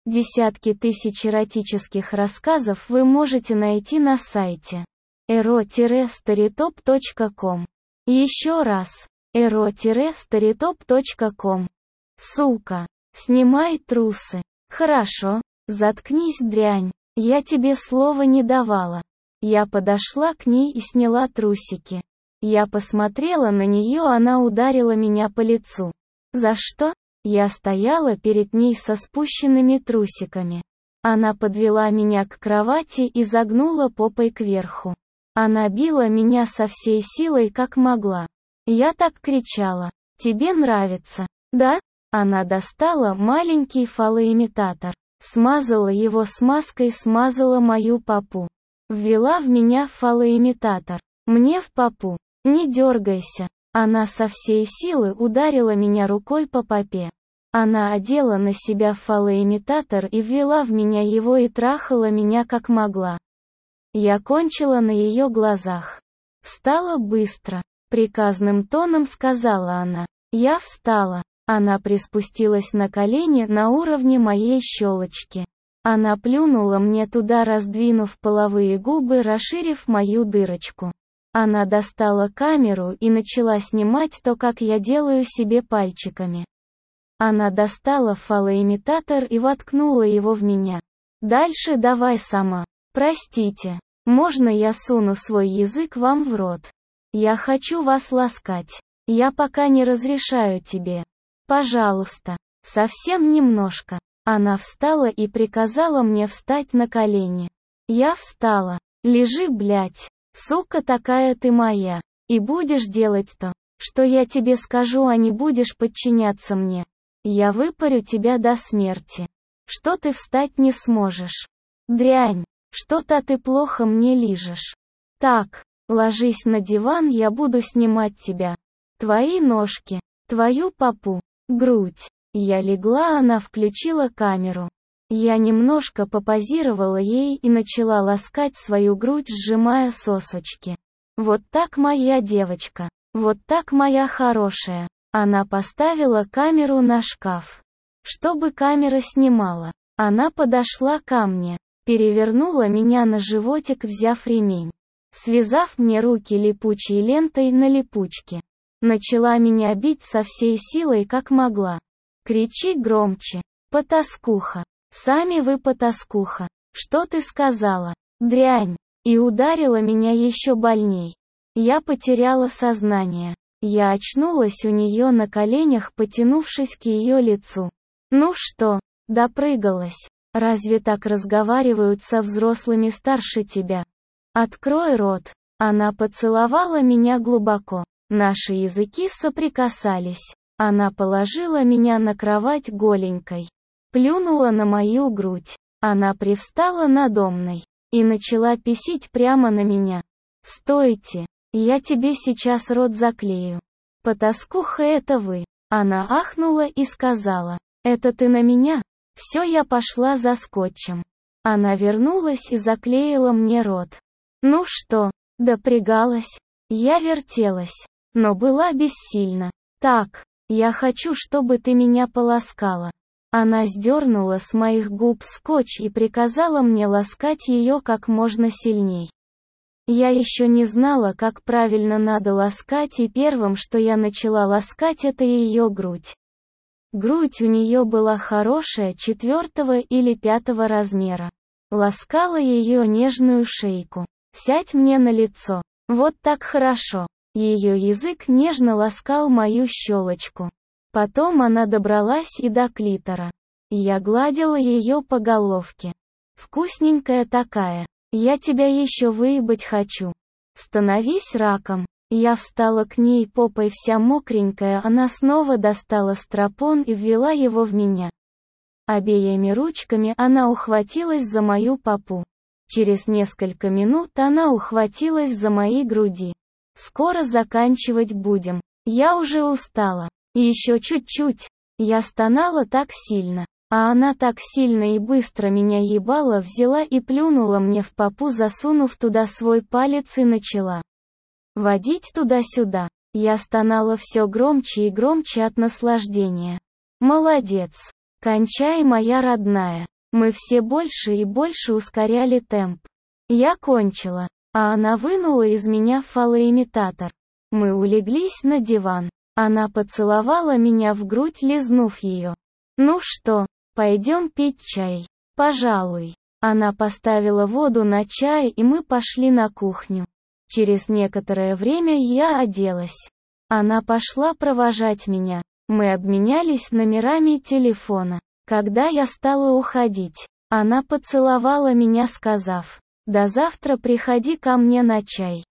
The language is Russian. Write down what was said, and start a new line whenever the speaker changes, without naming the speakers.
Десятки тысяч эротических рассказов вы можете найти на сайте ero-storytop.com. Еще раз. ero-storytop.com. Сука. Снимай трусы. Хорошо. Заткнись, дрянь. Я тебе слова не давала. Я подошла к ней и сняла трусики. Я посмотрела на нее, она ударила меня по лицу. За что? Я стояла перед ней со спущенными трусиками. Она подвела меня к кровати и загнула попой кверху. Она била меня со всей силой, как могла. Я так кричала. «Тебе нравится, да?» Она достала маленький фалоимитатор, смазала его смазкой, смазала мою попу. Ввела в меня фалоимитатор. Мне в попу. «Не дергайся». Она со всей силы ударила меня рукой по попе. Она одела на себя фалоимитатор и ввела в меня его и трахала меня как могла. Я кончила на ее глазах. Встала быстро. Приказным тоном сказала она. Я встала. Она приспустилась на колени на уровне моей щелочки. Она плюнула мне туда, раздвинув половые губы, расширив мою дырочку. Она достала камеру и начала снимать то, как я делаю себе пальчиками. Она достала фалоимитатор и воткнула его в меня. Дальше давай сама. Простите, можно я суну свой язык вам в рот? Я хочу вас ласкать. Я пока не разрешаю тебе. Пожалуйста. Совсем немножко. Она встала и приказала мне встать на колени. Я встала. Лежи, блядь. Сука такая ты моя. И будешь делать то, что я тебе скажу, а не будешь подчиняться мне. Я выпарю тебя до смерти. Что ты встать не сможешь? Дрянь. Что-то ты плохо мне лижешь. Так, ложись на диван, я буду снимать тебя. Твои ножки, твою попу, грудь. Я легла, она включила камеру. Я немножко попозировала ей и начала ласкать свою грудь, сжимая сосочки. Вот так моя девочка. Вот так моя хорошая. Она поставила камеру на шкаф. Чтобы камера снимала. Она подошла ко мне. Перевернула меня на животик, взяв ремень. Связав мне руки липучей лентой на липучке. Начала меня бить со всей силой, как могла. Кричи громче. Потаскуха. Сами вы потаскуха. Что ты сказала? Дрянь. И ударила меня еще больней. Я потеряла сознание. Я очнулась у нее на коленях, потянувшись к ее лицу. Ну что, допрыгалась? Разве так разговаривают со взрослыми старше тебя? Открой рот. Она поцеловала меня глубоко. Наши языки соприкасались. Она положила меня на кровать голенькой. Плюнула на мою грудь. Она привстала надо мной. И начала писить прямо на меня. «Стойте! Я тебе сейчас рот заклею. Потаскуха это вы!» Она ахнула и сказала. «Это ты на меня?» Все, я пошла за скотчем. Она вернулась и заклеила мне рот. Ну что, допрягалась? Я вертелась. Но была бессильна. Так, я хочу, чтобы ты меня поласкала. Она сдернула с моих губ скотч и приказала мне ласкать ее как можно сильней. Я еще не знала, как правильно надо ласкать, и первым, что я начала ласкать, это ее грудь. Грудь у нее была хорошая, 4 или 5 размера. Ласкала ее нежную шейку. Сядь мне на лицо. Вот так хорошо. Ее язык нежно ласкал мою щелочку. Потом она добралась и до клитора. Я гладила ее по головке. Вкусненькая такая. Я тебя еще выебать хочу. Становись раком. Я встала к ней попой вся мокренькая, она снова достала стропон и ввела его в меня. Обеими ручками она ухватилась за мою попу. Через несколько минут она ухватилась за мои груди. Скоро заканчивать будем. Я уже устала. Еще чуть-чуть. Я стонала так сильно. А она так сильно и быстро меня ебала, взяла и плюнула мне в попу, засунув туда свой палец, и начала водить туда-сюда. Я стонала все громче и громче от наслаждения. Молодец. Кончай, моя родная. Мы все больше и больше ускоряли темп. Я кончила, а она вынула из меня фалоимитатор. Мы улеглись на диван. Она поцеловала меня в грудь, лизнув ее. «Ну что, пойдем пить чай?» «Пожалуй». Она поставила воду на чай, и мы пошли на кухню. Через некоторое время я оделась. Она пошла провожать меня. Мы обменялись номерами телефона. Когда я стала уходить, она поцеловала меня, сказав: «До завтра приходи ко мне на чай».